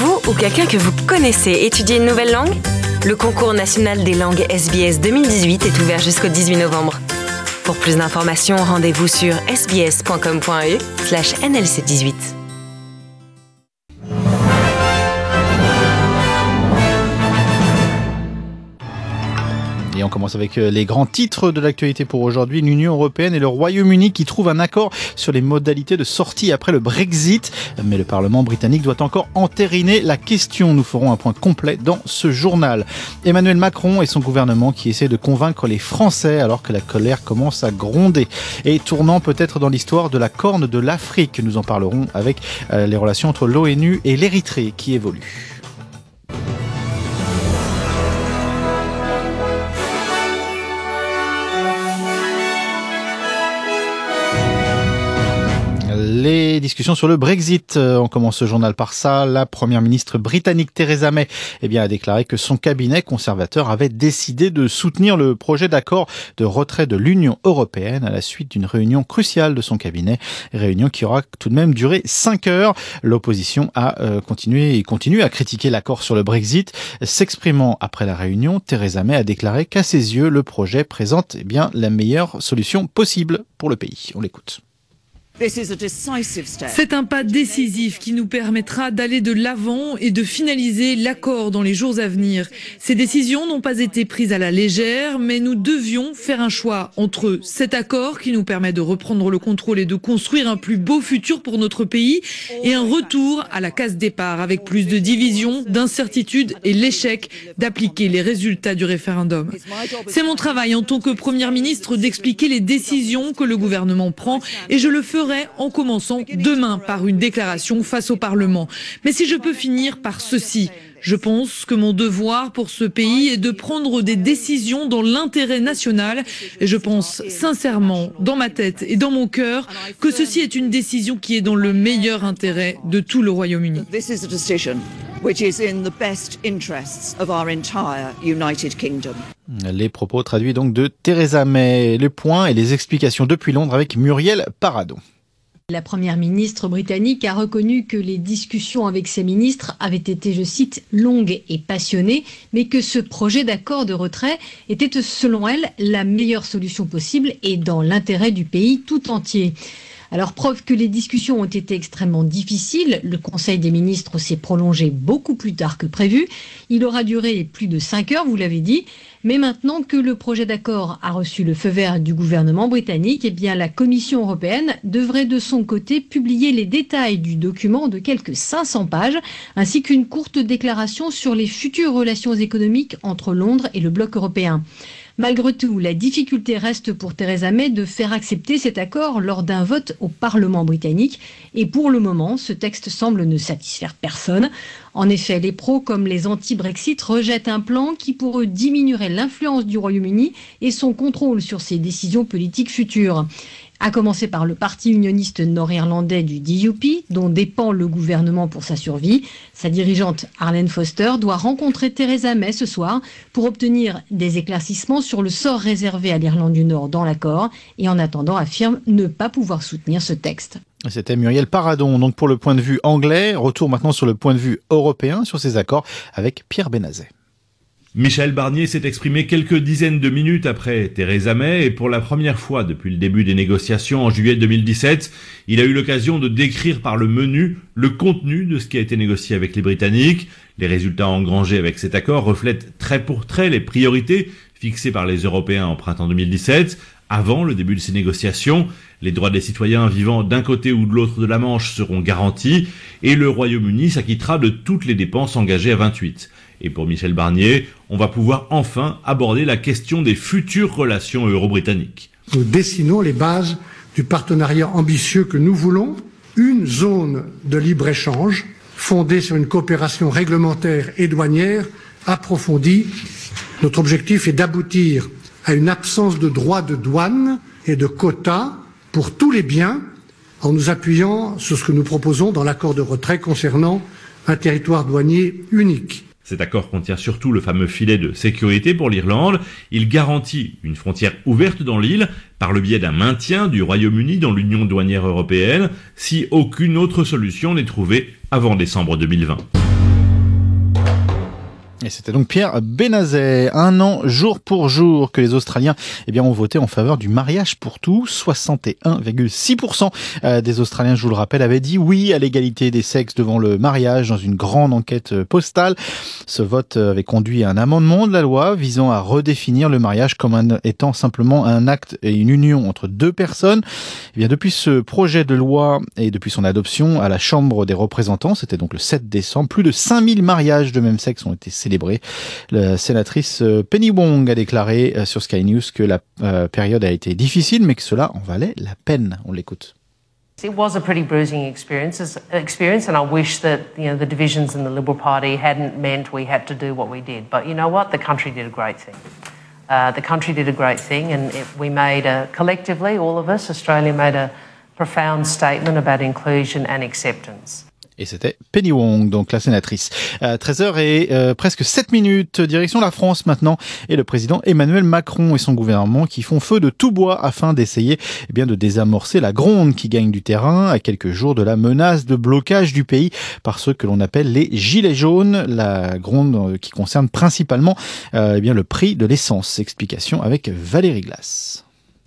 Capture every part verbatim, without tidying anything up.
Vous ou quelqu'un que vous connaissez étudiez une nouvelle langue ? Le concours national des langues S B S deux mille dix-huit est ouvert jusqu'au dix-huit novembre. Pour plus d'informations, rendez-vous sur sbs.com.au slash nlc18. Et on commence avec les grands titres de l'actualité pour aujourd'hui. L'Union européenne et le Royaume-Uni qui trouvent un accord sur les modalités de sortie après le Brexit. Mais le Parlement britannique doit encore entériner la question. Nous ferons un point complet dans ce journal. Emmanuel Macron et son gouvernement qui essaient de convaincre les Français alors que la colère commence à gronder. Et tournant peut-être dans l'histoire de la Corne de l'Afrique. Nous en parlerons avec les relations entre l'ONU et l'Érythrée qui évoluent. Les discussions sur le Brexit. On commence ce journal par ça. La première ministre britannique Theresa May eh bien, a déclaré que son cabinet conservateur avait décidé de soutenir le projet d'accord de retrait de l'Union européenne à la suite d'une réunion cruciale de son cabinet. Réunion qui aura tout de même duré cinq heures. L'opposition a euh, continué et continue à critiquer l'accord sur le Brexit. S'exprimant après la réunion, Theresa May a déclaré qu'à ses yeux, le projet présente eh bien, la meilleure solution possible pour le pays. On l'écoute. C'est un pas décisif qui nous permettra d'aller de l'avant et de finaliser l'accord dans les jours à venir. Ces décisions n'ont pas été prises à la légère, mais nous devions faire un choix entre cet accord qui nous permet de reprendre le contrôle et de construire un plus beau futur pour notre pays et un retour à la case départ avec plus de divisions, d'incertitudes et l'échec d'appliquer les résultats du référendum. C'est mon travail en tant que Première ministre d'expliquer les décisions que le gouvernement prend et je le ferai en commençant demain par une déclaration face au Parlement. Mais si je peux finir par ceci, je pense que mon devoir pour ce pays est de prendre des décisions dans l'intérêt national et je pense sincèrement, dans ma tête et dans mon cœur, que ceci est une décision qui est dans le meilleur intérêt de tout le Royaume-Uni. Which is in the best interests of our entire United Kingdom. Les propos traduits donc de Theresa May. Les points et les explications depuis Londres avec Muriel Paradon. La première ministre britannique a reconnu que les discussions avec ses ministres avaient été, je cite, longues et passionnées, mais que ce projet d'accord de retrait était, selon elle, la meilleure solution possible et dans l'intérêt du pays tout entier. Alors, preuve que les discussions ont été extrêmement difficiles, le Conseil des ministres s'est prolongé beaucoup plus tard que prévu. Il aura duré plus de cinq heures, vous l'avez dit. Mais maintenant que le projet d'accord a reçu le feu vert du gouvernement britannique, eh bien, la Commission européenne devrait de son côté publier les détails du document de quelques cinq cents pages, ainsi qu'une courte déclaration sur les futures relations économiques entre Londres et le bloc européen. Malgré tout, la difficulté reste pour Theresa May de faire accepter cet accord lors d'un vote au Parlement britannique. Et pour le moment, ce texte semble ne satisfaire personne. En effet, les pros comme les anti-Brexit rejettent un plan qui pour eux diminuerait l'influence du Royaume-Uni et son contrôle sur ses décisions politiques futures. À commencer par le parti unioniste nord-irlandais du D U P, dont dépend le gouvernement pour sa survie. Sa dirigeante Arlene Foster doit rencontrer Theresa May ce soir pour obtenir des éclaircissements sur le sort réservé à l'Irlande du Nord dans l'accord et en attendant affirme ne pas pouvoir soutenir ce texte. C'était Muriel Paradon. Donc pour le point de vue anglais, retour maintenant sur le point de vue européen sur ces accords avec Pierre Benazet. Michel Barnier s'est exprimé quelques dizaines de minutes après Theresa May et pour la première fois depuis le début des négociations en juillet deux mille dix-sept, il a eu l'occasion de décrire par le menu le contenu de ce qui a été négocié avec les Britanniques. Les résultats engrangés avec cet accord reflètent trait pour trait les priorités fixées par les Européens en printemps deux mille dix-sept. Avant le début de ces négociations, les droits des citoyens vivant d'un côté ou de l'autre de la Manche seront garantis et le Royaume-Uni s'acquittera de toutes les dépenses engagées à vingt-huit. Et pour Michel Barnier, on va pouvoir enfin aborder la question des futures relations euro-britanniques. Nous dessinons les bases du partenariat ambitieux que nous voulons, une zone de libre-échange fondée sur une coopération réglementaire et douanière approfondie. Notre objectif est d'aboutir à une absence de droits de douane et de quotas pour tous les biens en nous appuyant sur ce que nous proposons dans l'accord de retrait concernant un territoire douanier unique. Cet accord contient surtout le fameux filet de sécurité pour l'Irlande. Il garantit une frontière ouverte dans l'île par le biais d'un maintien du Royaume-Uni dans l'Union douanière européenne si aucune autre solution n'est trouvée avant décembre deux mille vingt. Et c'était donc Pierre Benazet. Un an, jour pour jour, que les Australiens eh bien, ont voté en faveur du mariage pour tous. soixante et un virgule six pour cent des Australiens, je vous le rappelle, avaient dit oui à l'égalité des sexes devant le mariage dans une grande enquête postale. Ce vote avait conduit à un amendement de la loi visant à redéfinir le mariage comme un, étant simplement un acte et une union entre deux personnes. Eh bien, depuis ce projet de loi et depuis son adoption à la Chambre des représentants, c'était donc le sept décembre, plus de cinq mille mariages de même sexe ont été célébrés. La sénatrice Penny Wong a déclaré sur Sky News que la euh, période a été difficile, mais que cela en valait la peine. On l'écoute. It was a pretty bruising experience, experience, and I wish that you know the divisions in the Liberal Party hadn't meant we had to do what we did. But you know what? The country did a great thing. Uh, the country did a great thing, and it, we made a, collectively, all of us, Australia made a profound statement about inclusion and acceptance. Et c'était Penny Wong, donc la sénatrice. À treize heures et euh, presque sept minutes, direction la France maintenant, et le président Emmanuel Macron et son gouvernement qui font feu de tout bois afin d'essayer eh bien de désamorcer la gronde qui gagne du terrain à quelques jours de la menace de blocage du pays par ceux que l'on appelle les gilets jaunes, la gronde qui concerne principalement euh, eh bien le prix de l'essence. Explication avec Valérie Glass.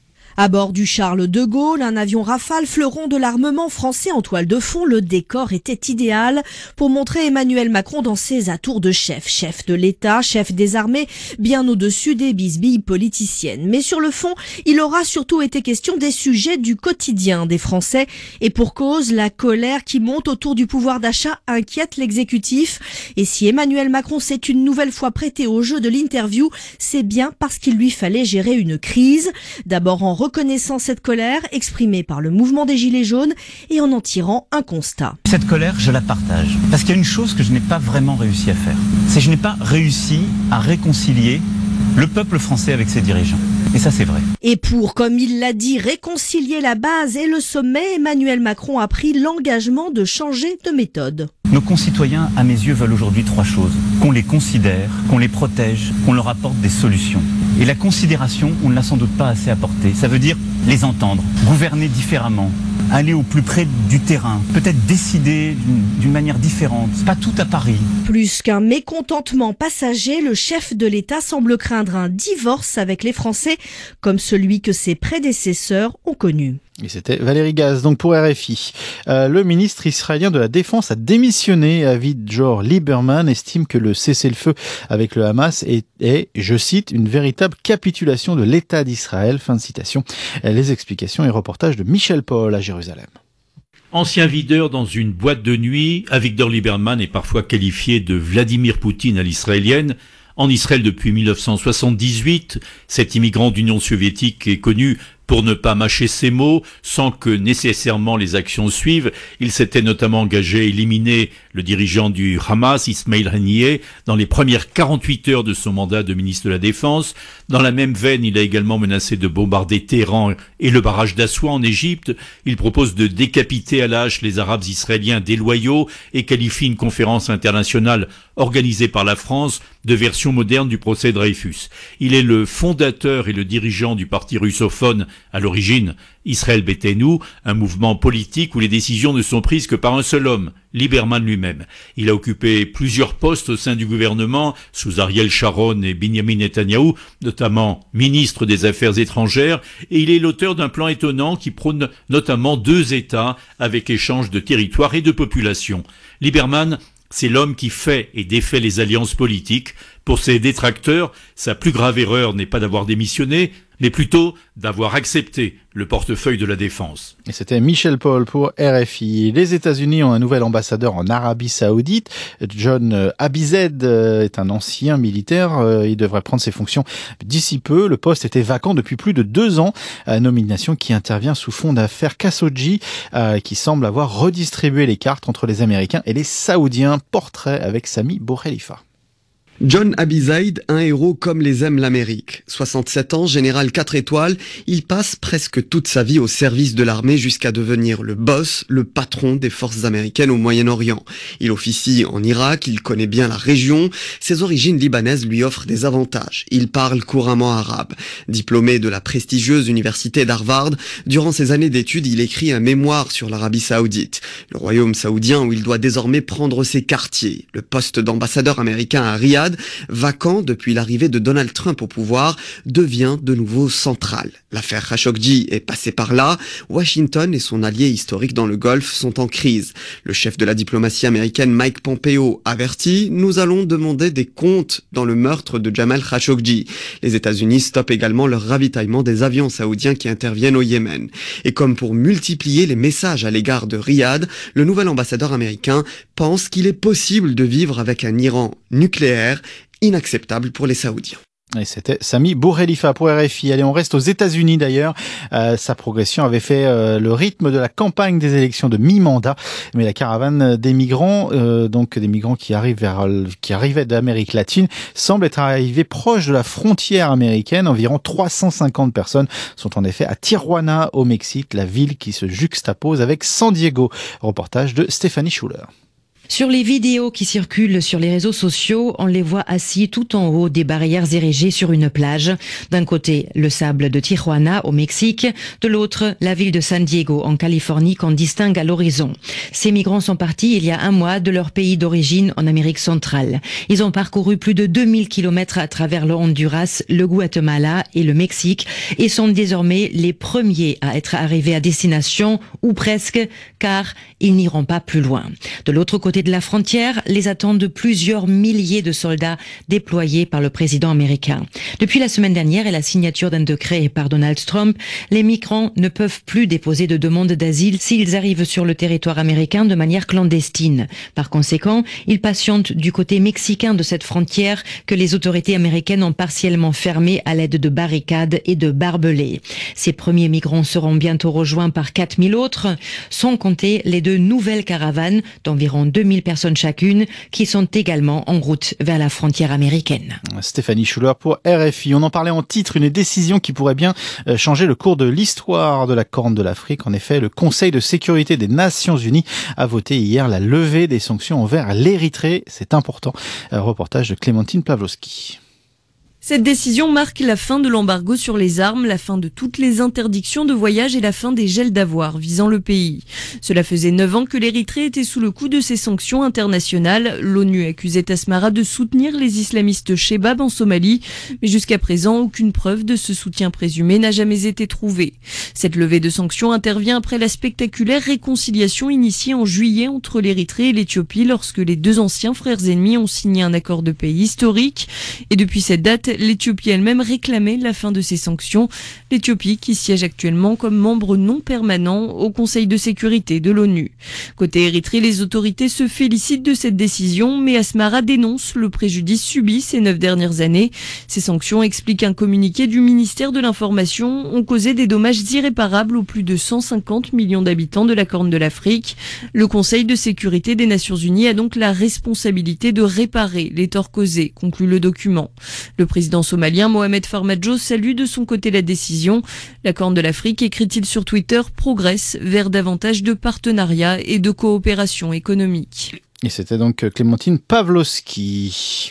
À bord du Charles de Gaulle, un avion Rafale, fleuron de l'armement français en toile de fond, le décor était idéal pour montrer Emmanuel Macron dans ses atours de chef. Chef de l'État, chef des armées, bien au-dessus des bisbilles politiciennes. Mais sur le fond, il aura surtout été question des sujets du quotidien des Français. Et pour cause, la colère qui monte autour du pouvoir d'achat inquiète l'exécutif. Et si Emmanuel Macron s'est une nouvelle fois prêté au jeu de l'interview, c'est bien parce qu'il lui fallait gérer une crise. D'abord en reconnaissant cette colère exprimée par le mouvement des Gilets jaunes et en en tirant un constat. Cette colère, je la partage. Parce qu'il y a une chose que je n'ai pas vraiment réussi à faire. C'est que je n'ai pas réussi à réconcilier le peuple français avec ses dirigeants. Et ça, c'est vrai. Et pour, comme il l'a dit, réconcilier la base et le sommet, Emmanuel Macron a pris l'engagement de changer de méthode. Nos concitoyens, à mes yeux, veulent aujourd'hui trois choses. Qu'on les considère, qu'on les protège, qu'on leur apporte des solutions. Et la considération, on ne l'a sans doute pas assez apportée. Ça veut dire les entendre, gouverner différemment, aller au plus près du terrain, peut-être décider d'une, d'une manière différente, pas tout à Paris. Plus qu'un mécontentement passager, le chef de l'État semble craindre un divorce avec les Français, comme celui que ses prédécesseurs ont connu. Et c'était Valérie Gaz, donc pour R F I. Euh, le ministre israélien de la Défense a démissionné. Avigdor Lieberman estime que le cessez-le-feu avec le Hamas est, est, je cite, une véritable capitulation de l'État d'Israël. Fin de citation. Les explications et reportages de Michel Paul à Jérusalem. Ancien videur dans une boîte de nuit, Avigdor Lieberman est parfois qualifié de Vladimir Poutine à l'israélienne. En Israël depuis mille neuf cent soixante-dix-huit, cet immigrant d'Union soviétique est connu pour ne pas mâcher ses mots, sans que nécessairement les actions suivent. Il s'était notamment engagé à éliminer le dirigeant du Hamas, Ismail Haniyeh, dans les premières quarante-huit heures de son mandat de ministre de la Défense. Dans la même veine, il a également menacé de bombarder Téhéran et le barrage d'Assoua en Égypte. Il propose de décapiter à la hache les Arabes israéliens déloyaux et qualifie une conférence internationale organisée par la France de version moderne du procès Dreyfus. Il est le fondateur et le dirigeant du parti russophone à l'origine, Israël Beiteinu, un mouvement politique où les décisions ne sont prises que par un seul homme, Lieberman lui-même. Il a occupé plusieurs postes au sein du gouvernement, sous Ariel Sharon et Benjamin Netanyahou, notamment ministre des Affaires étrangères, et il est l'auteur d'un plan étonnant qui prône notamment deux États avec échange de territoires et de populations. Lieberman, c'est l'homme qui fait et défait les alliances politiques. Pour ses détracteurs, sa plus grave erreur n'est pas d'avoir démissionné, mais plutôt d'avoir accepté le portefeuille de la défense. Et c'était Michel Paul pour R F I. Les États-Unis ont un nouvel ambassadeur en Arabie Saoudite. John Abized est un ancien militaire. Il devrait prendre ses fonctions d'ici peu. Le poste était vacant depuis plus de deux ans. Nomination qui intervient sous fond d'affaires Khashoggi, qui semble avoir redistribué les cartes entre les Américains et les Saoudiens. Portrait avec Sami Boukhelifa. John Abizaid, un héros comme les aime l'Amérique. soixante-sept ans, général quatre étoiles, il passe presque toute sa vie au service de l'armée jusqu'à devenir le boss, le patron des forces américaines au Moyen-Orient. Il officie en Irak, il connaît bien la région, ses origines libanaises lui offrent des avantages. Il parle couramment arabe. Diplômé de la prestigieuse université d'Harvard, durant ses années d'études, il écrit un mémoire sur l'Arabie Saoudite, le royaume saoudien où il doit désormais prendre ses quartiers. Le poste d'ambassadeur américain à Riyad Riyad, vacant depuis l'arrivée de Donald Trump au pouvoir, devient de nouveau central. L'affaire Khashoggi est passée par là. Washington et son allié historique dans le Golfe sont en crise. Le chef de la diplomatie américaine Mike Pompeo avertit « Nous allons demander des comptes dans le meurtre de Jamal Khashoggi ». Les États-Unis stoppent également leur ravitaillement des avions saoudiens qui interviennent au Yémen. Et comme pour multiplier les messages à l'égard de Riyad, le nouvel ambassadeur américain pense qu'il est possible de vivre avec un Iran nucléaire, inacceptable pour les Saoudiens. Et c'était Sami Boukhelifa pour R F I. Allez, on reste aux États-Unis d'ailleurs. Euh, sa progression avait fait euh, le rythme de la campagne des élections de mi-mandat, mais la caravane des migrants, euh, donc des migrants qui arrivent vers, qui arrivaient d'Amérique latine, semble être arrivée proche de la frontière américaine. Environ trois cent cinquante personnes sont en effet à Tijuana au Mexique, la ville qui se juxtapose avec San Diego. Reportage de Stéphanie Schuller. Sur les vidéos qui circulent sur les réseaux sociaux, on les voit assis tout en haut des barrières érigées sur une plage. D'un côté, le sable de Tijuana au Mexique, de l'autre, la ville de San Diego en Californie qu'on distingue à l'horizon. Ces migrants sont partis il y a un mois de leur pays d'origine en Amérique centrale. Ils ont parcouru plus de deux mille kilomètres à travers le Honduras, le Guatemala et le Mexique et sont désormais les premiers à être arrivés à destination, ou presque, car ils n'iront pas plus loin. De l'autre côté de la frontière, les attendent plusieurs milliers de soldats déployés par le président américain. Depuis la semaine dernière et la signature d'un décret par Donald Trump, les migrants ne peuvent plus déposer de demande d'asile s'ils arrivent sur le territoire américain de manière clandestine. Par conséquent, ils patientent du côté mexicain de cette frontière que les autorités américaines ont partiellement fermée à l'aide de barricades et de barbelés. Ces premiers migrants seront bientôt rejoints par quatre mille autres, sans compter les deux nouvelles caravanes d'environ deux mille personnes chacune qui sont également en route vers la frontière américaine. Stéphanie Schuller pour R F I. On en parlait en titre, une décision qui pourrait bien changer le cours de l'histoire de la Corne de l'Afrique. En effet, le Conseil de sécurité des Nations Unies a voté hier la levée des sanctions envers l'Érythrée. C'est important. Reportage de Clémentine Pavlovski. Cette décision marque la fin de l'embargo sur les armes, la fin de toutes les interdictions de voyage et la fin des gels d'avoirs visant le pays. Cela faisait neuf ans que l'Érythrée était sous le coup de ces sanctions internationales. L'ONU accusait Asmara de soutenir les islamistes Shebab en Somalie, mais jusqu'à présent, aucune preuve de ce soutien présumé n'a jamais été trouvée. Cette levée de sanctions intervient après la spectaculaire réconciliation initiée en juillet entre l'Érythrée et l'Éthiopie lorsque les deux anciens frères ennemis ont signé un accord de paix historique. Et depuis cette date, l'Éthiopie elle-même réclamait la fin de ces sanctions. L'Éthiopie qui siège actuellement comme membre non permanent au Conseil de sécurité de l'ONU. Côté Érythrée, les autorités se félicitent de cette décision, mais Asmara dénonce le préjudice subi ces neuf dernières années. Ces sanctions, explique un communiqué du ministère de l'Information, ont causé des dommages irréparables aux plus de cent cinquante millions d'habitants de la Corne de l'Afrique. Le Conseil de sécurité des Nations Unies a donc la responsabilité de réparer les torts causés, conclut le document. Le Le président somalien Mohamed Farmajo salue de son côté la décision. La Corne de l'Afrique, écrit-il sur Twitter, progresse vers davantage de partenariats et de coopération économique. Et c'était donc Clémentine Pavlovski.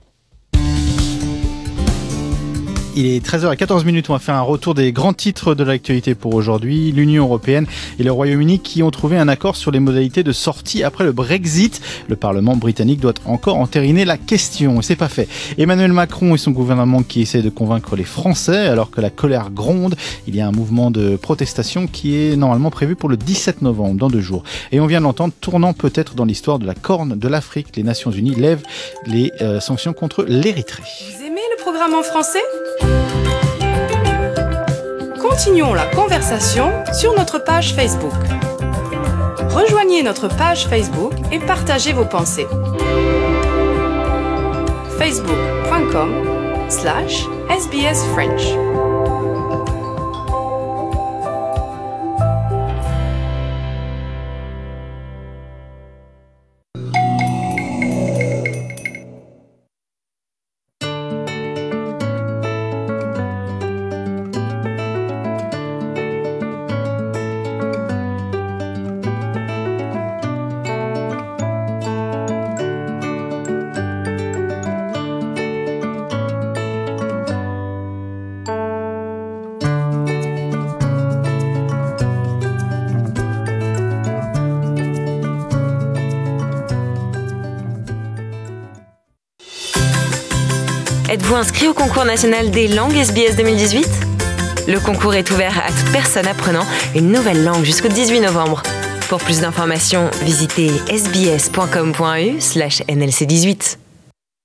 Il est treize heures quatorze minutes, on va faire un retour des grands titres de l'actualité pour aujourd'hui. L'Union européenne et le Royaume-Uni qui ont trouvé un accord sur les modalités de sortie après le Brexit. Le Parlement britannique doit encore entériner la question, et c'est pas fait. Emmanuel Macron et son gouvernement qui essaient de convaincre les Français alors que la colère gronde. Il y a un mouvement de protestation qui est normalement prévu pour le dix-sept novembre, dans deux jours. Et on vient de l'entendre, tournant peut-être dans l'histoire de la Corne de l'Afrique. Les Nations Unies lèvent les euh, sanctions contre l'Érythrée. Vous aimez le programme en français ? Continuons la conversation sur notre page Facebook. Rejoignez notre page Facebook et partagez vos pensées. facebook.com slash sbsfrench. Êtes-vous inscrit au concours national des langues S B S deux mille dix-huit ? Le concours est ouvert à toute personne apprenant une nouvelle langue jusqu'au dix-huit novembre. Pour plus d'informations, visitez s b s point com point a u slash n l c dix-huit.